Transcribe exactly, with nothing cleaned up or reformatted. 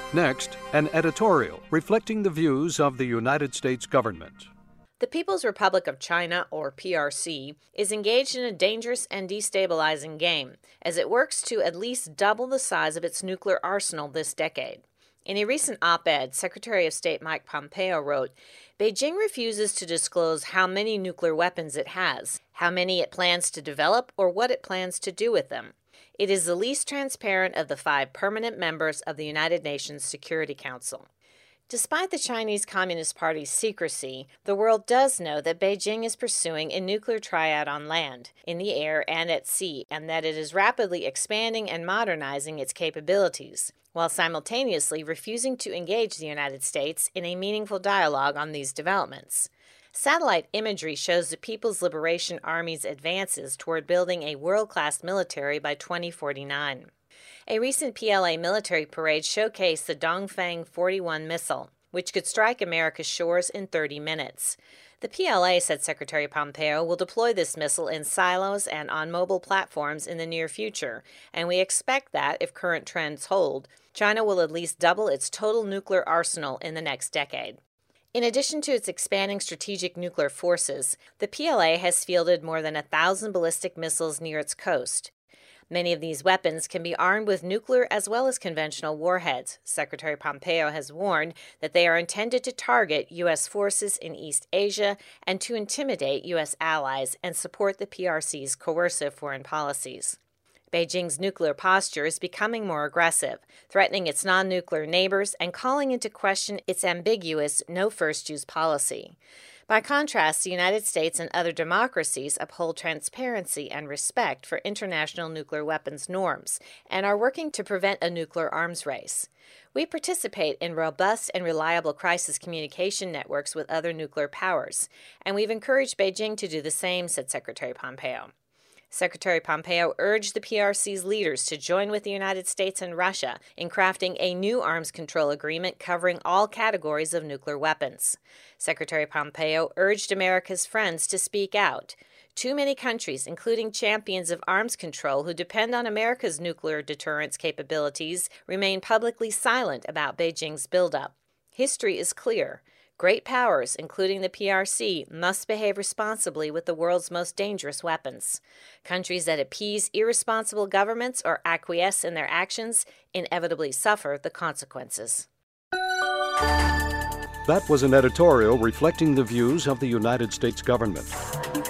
Next, an editorial reflecting the views of the United States government. The People's Republic of China, or P R C, is engaged in a dangerous and destabilizing game as it works to at least double the size of its nuclear arsenal this decade. In a recent op-ed, Secretary of State Mike Pompeo wrote, "Beijing refuses to disclose how many nuclear weapons it has, how many it plans to develop, or what it plans to do with them. It is the least transparent of the five permanent members of the United Nations Security Council." Despite the Chinese Communist Party's secrecy, the world does know that Beijing is pursuing a nuclear triad on land, in the air, and at sea, and that it is rapidly expanding and modernizing its capabilities, while simultaneously refusing to engage the United States in a meaningful dialogue on these developments. Satellite imagery shows the People's Liberation Army's advances toward building a world-class military by twenty forty-nine. A recent P L A military parade showcased the Dongfang forty-one missile, which could strike America's shores in thirty minutes. The P L A, said Secretary Pompeo, will deploy this missile in silos and on mobile platforms in the near future, and we expect that, if current trends hold, China will at least double its total nuclear arsenal in the next decade. In addition to its expanding strategic nuclear forces, the P L A has fielded more than a thousand ballistic missiles near its coast. Many of these weapons can be armed with nuclear as well as conventional warheads. Secretary Pompeo has warned that they are intended to target U S forces in East Asia and to intimidate U S allies and support the P R C's coercive foreign policies. Beijing's nuclear posture is becoming more aggressive, threatening its non-nuclear neighbors and calling into question its ambiguous no-first-use policy. By contrast, the United States and other democracies uphold transparency and respect for international nuclear weapons norms and are working to prevent a nuclear arms race. We participate in robust and reliable crisis communication networks with other nuclear powers, and we've encouraged Beijing to do the same, said Secretary Pompeo. Secretary Pompeo urged the P R C's leaders to join with the United States and Russia in crafting a new arms control agreement covering all categories of nuclear weapons. Secretary Pompeo urged America's friends to speak out. Too many countries, including champions of arms control who depend on America's nuclear deterrence capabilities, remain publicly silent about Beijing's buildup. History is clear. Great powers, including the P R C, must behave responsibly with the world's most dangerous weapons. Countries that appease irresponsible governments or acquiesce in their actions inevitably suffer the consequences. That was an editorial reflecting the views of the United States government.